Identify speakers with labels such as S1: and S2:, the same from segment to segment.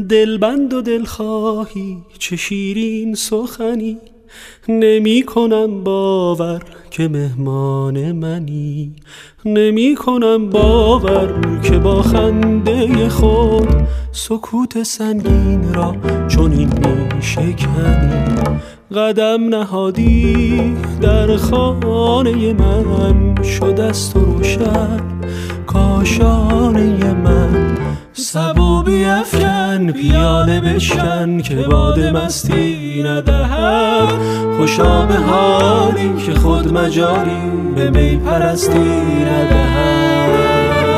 S1: دلبند و دلخواهی چه شیرین سخنی، نمی کنم باور که مهمان منی، نمی کنم باور که با خنده خود سکوت سنگین را چنین می شکنی. قدم نهادی در خانه من، شد از تو روشن کاشانه من. سبو بیفکن پیاله بشکن که باد مستی ندهد، خوشا به حالی که خود مجالی به می پرستی ندهد.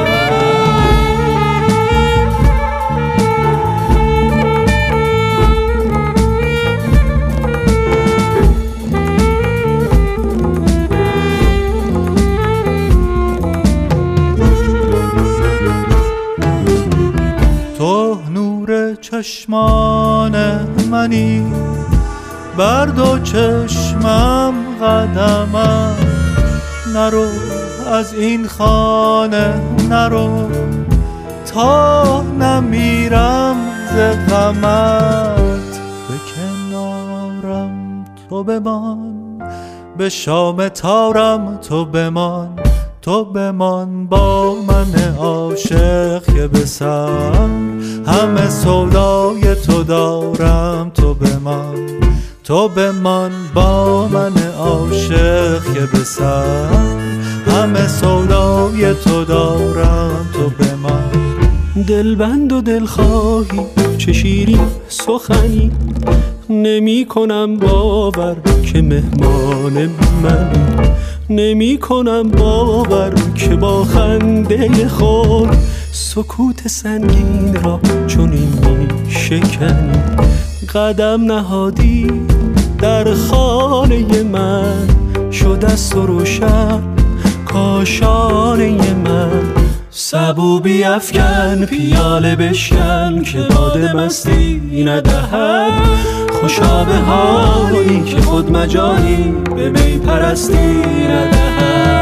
S2: تو نور چشمان منی، بر دو چشمم قدمم. نرو از این خانه نرو تا نمیرم ز غمت. به کنارم تو بمان، به شام تارم تو بمان. تو بمان با من عاشق که به سر همه سودای تو دارم. تو بمان، تو بمان با من عاشق که به سر همه سودای تو دارم. تو بمان.
S1: دلبند و دلخواهی چه شیرین سخنی، نمی کنم باور که مهمان منی، نمی کنم باور که با خنده خود سکوت سنگین را چنین می شکنی. قدم نهادی در خانه من، شد از تو روشن کاشانه من. سبو بیفکن پیاله بشکن که باد مستی ندهد، خوشا به حالی که خود مجالی به می پرستی ندهد.